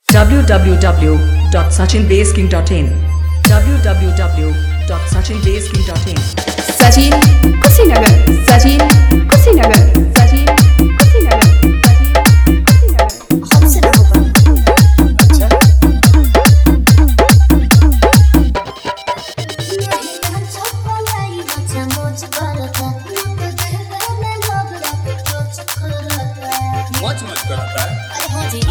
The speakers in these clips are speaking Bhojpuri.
www.sachinbaseking.in www.sachinbaseking.in Sachin Kushinagar Sachin Kushinagar Sachin Kushinagar हमसे ना होगा अच्छा मौज मत करता है अरे हाँ जी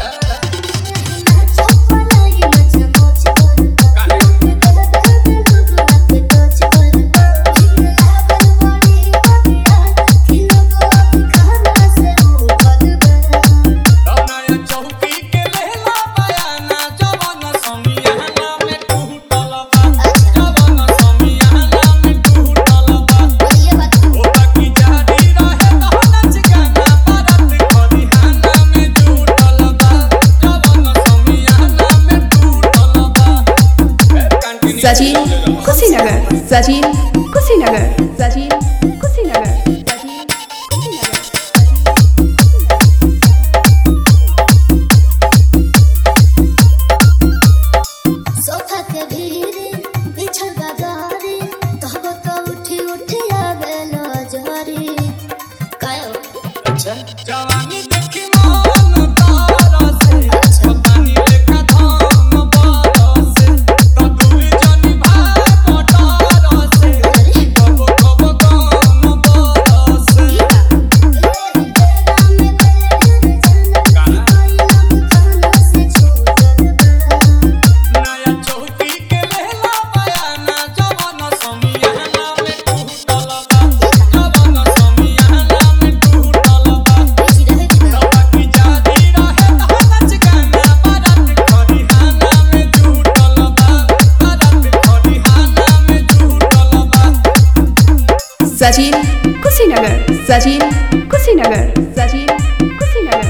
Sachin Kushinagar Sachin Kushinagar Sachin Kushinagar Sachin sofa के भीरे बिछल गागारी कहबो तो उठी उठी आवे नजरी कायो अच्छा जवानी देखी मन तारा से पानी लेखा धाम बारा से तदुरी जानी भाई मोटारा से कब कब काम बारा से नया चौकी के लेला बयाना जवान समियाना में टूटल बा जवान समियाना में टूटल बा बाकी जादी रहे नाच गाना बारात खरिहाना में टूटल बा बारात खरिहाना में टूटल बा Sachin Kushinagar Sachin Kushinagar Sachin Kushinagar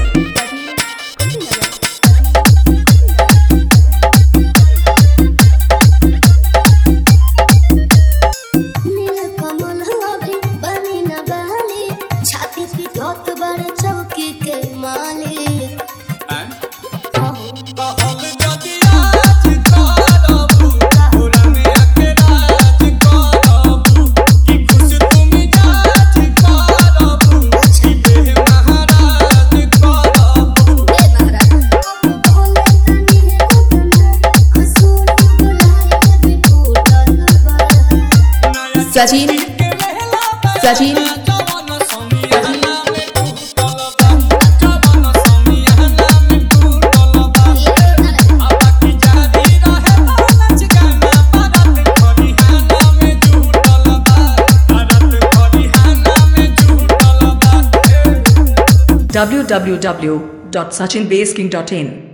Neel Kamal अभी बनी न बहली छाती पिटत बड़े चौकी के मालिक कहल जदि आज करबू पूरा में आके राज करबू कि खुश तुम जाज करबू कि देह महाराज करबू ए महाराज बोले तनी है उतना हसूर बुलाए भी फूटल बा Sachin Sachin जवान समियाना में टूटल बा जवान समियाना में टूटल बा बाकी जादी रहे नाच गाना बारात खरिहाना में टूटल बा बारात खरिहाना में टूटल बा www.sachinbaseking.in